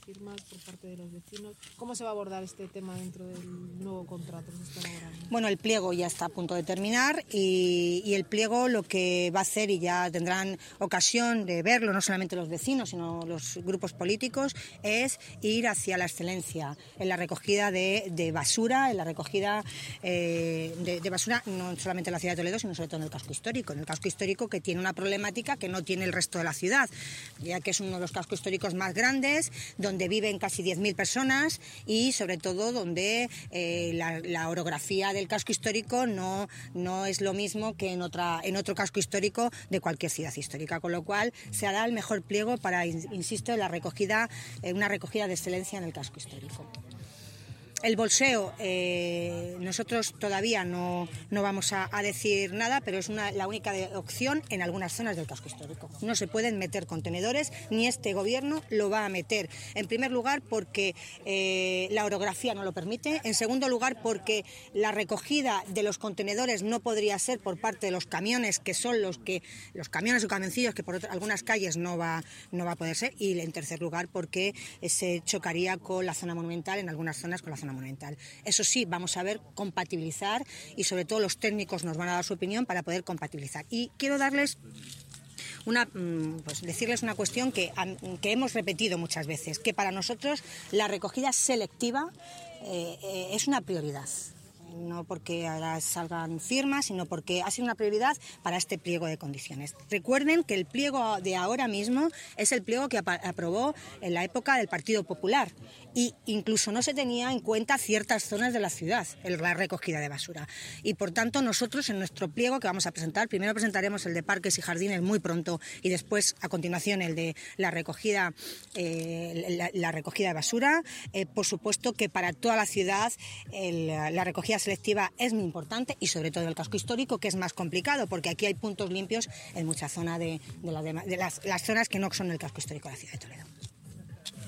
firmas por parte de los vecinos. ¿Cómo se va a abordar este tema dentro del nuevo contrato que se está elaborando? Bueno, el pliego ya está a punto de terminar y el pliego lo que va a hacer, y ya tendrán ocasión de verlo, no solamente los vecinos, sino los grupos políticos, es ir hacia la excelencia en la recogida de basura, en la recogida de basura, no solamente en la ciudad de Toledo, sino sobre todo en el casco histórico. En el casco histórico, que tiene una problemática que no tiene el resto de la ciudad, ya que es uno de los cascos históricos más grandes, donde viven casi 10.000 personas y sobre todo donde la orografía del casco histórico no es lo mismo que en otro casco histórico de cualquier ciudad histórica, con lo cual se hará el mejor pliego para, insisto, en la recogida, una recogida de excelencia en el casco histórico. El bolseo, nosotros todavía no vamos a decir nada, pero es la única opción en algunas zonas del casco histórico. No se pueden meter contenedores, ni este gobierno lo va a meter. En primer lugar, porque la orografía no lo permite. En segundo lugar, porque la recogida de los contenedores no podría ser por parte de los camiones, que son los camiones o camioncillos que por algunas calles no va a poder ser. Y en tercer lugar, porque se chocaría con la zona monumental, en algunas zonas con la zona monumental. Eso sí, vamos a ver compatibilizar, y sobre todo los técnicos nos van a dar su opinión para poder compatibilizar. Y quiero darles decirles una cuestión que hemos repetido muchas veces, que para nosotros la recogida selectiva es una prioridad. No porque ahora salgan firmas, sino porque ha sido una prioridad para este pliego de condiciones. Recuerden que el pliego de ahora mismo es el pliego que aprobó en la época del Partido Popular, y incluso no se tenía en cuenta ciertas zonas de la ciudad en la recogida de basura. Y por tanto nosotros en nuestro pliego que vamos a presentar, primero presentaremos el de parques y jardines muy pronto, y después a continuación el de la recogida de basura. Por supuesto que para toda la ciudad la recogida selectiva es muy importante, y sobre todo el casco histórico, que es más complicado porque aquí hay puntos limpios en mucha zona de las zonas que no son el casco histórico de la ciudad de Toledo.